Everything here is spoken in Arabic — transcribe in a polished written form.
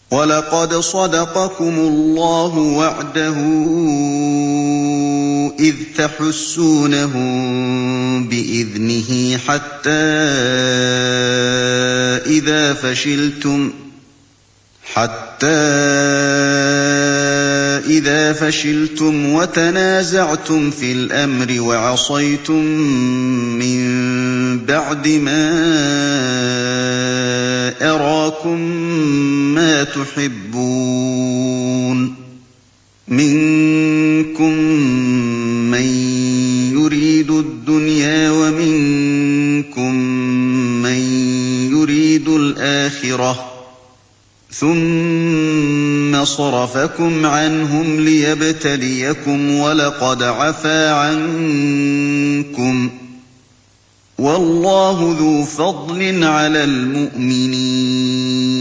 وَلَقَدْ صَدَقَكُمُ اللَّهُ وَعْدَهُ إِذْ تَحُسُّونَهُم بِإِذْنِهِ حَتَّىٰ إِذَا فَشِلْتُمْ وَتَنَازَعْتُمْ فِي الْأَمْرِ وَعَصَيْتُم مِّن بَعْدِ مَا أَرَاكُم مَّا تُحِبُّونَ ۚ مِنكُم مَّن يُرِيدُ الدُّنْيَا وَمِنكُم مَّن يُرِيدُ الْآخِرَةَ ۚ ثُمَّ صَرَفَكُمْ عَنْهُمْ لِيَبْتَلِيَكُمْ ۖ وَلَقَدْ عَفَا عَنكُمْ ۗ وَاللَّهُ ذُو فَضْلٍ عَلَى الْمُؤْمِنِينَ